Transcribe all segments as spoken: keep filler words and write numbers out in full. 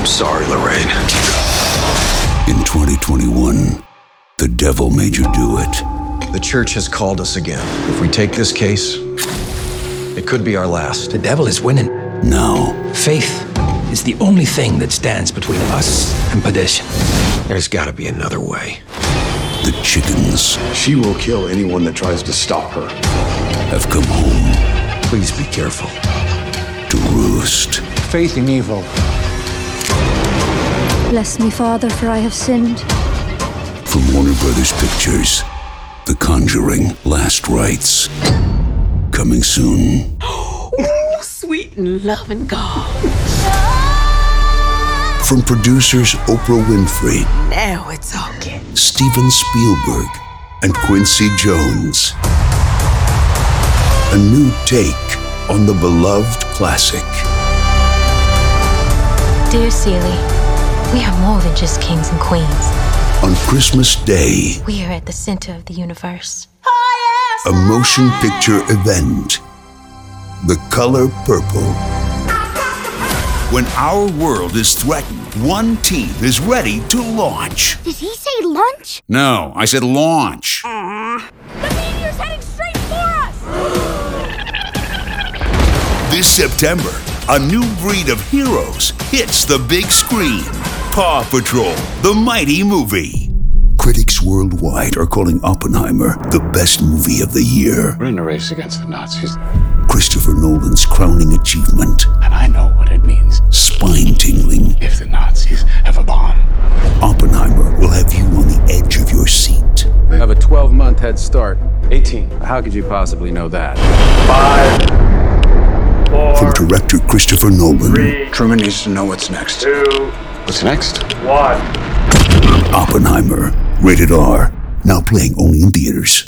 sorry, Lorraine. In twenty twenty-one, the devil made you do it. The church has called us again. If we take this case, it could be our last. The devil is winning. Now, Faith is the only thing that stands between us and perdition. There's got to be another way. the chickens She will kill anyone that tries to stop her. have come home Please be careful. to roost. Faith in evil. Bless me, Father, for I have sinned. From Warner Brothers Pictures, The Conjuring: Last Rites. Coming soon. Sweet and loving God. From producers Oprah Winfrey, Now it's talking. Steven Spielberg, and Quincy Jones. A new take on the beloved classic. Dear Celie, we are more than just kings and queens. On Christmas Day, We are at the center of the universe. a motion picture event. The Color Purple. When our world is threatened, one team is ready to launch. Did he say lunch? No, I said launch. The meteor's heading straight for us! This September, a new breed of heroes hits the big screen. Paw Patrol, the mighty movie. Critics worldwide are calling Oppenheimer the best movie of the year. We're in a race against the Nazis, Christopher Nolan's crowning achievement. and I know what it means Spine-tingling. if the Nazis have a bomb. Oppenheimer will have you on the edge of your seat. I have a twelve-month head start. eighteen. How could you possibly know that? From director Christopher Nolan, Truman needs to know what's next. What's next? Oppenheimer, rated R, now playing only in theaters.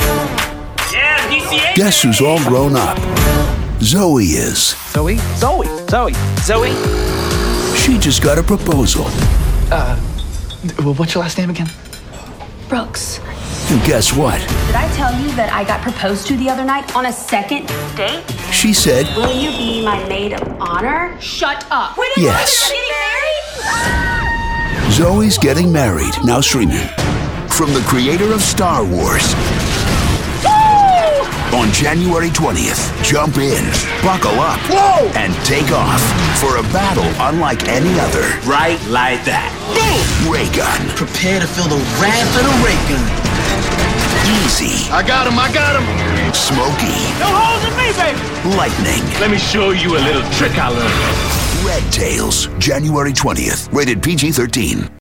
Guess who's all grown up? Zoe is. Zoe? Zoe? Zoe? Zoe? She just got a proposal. Well, what's your last name again? Brooks. And guess what? Did I tell you that I got proposed to the other night on a second date? She said Will you be my maid of honor? Shut up. Wait, yes. getting married? Zoe's getting married, now streaming. From the creator of Star Wars. On January twentieth, jump in, buckle up, and take off for a battle unlike any other. Right like that. Ray gun, Prepare to feel the wrath of the ray gun. easy, I got him, I got him. smoky, No holes in me, baby! lightning, Let me show you a little trick I learned. Red Tails, January twentieth, rated P G thirteen.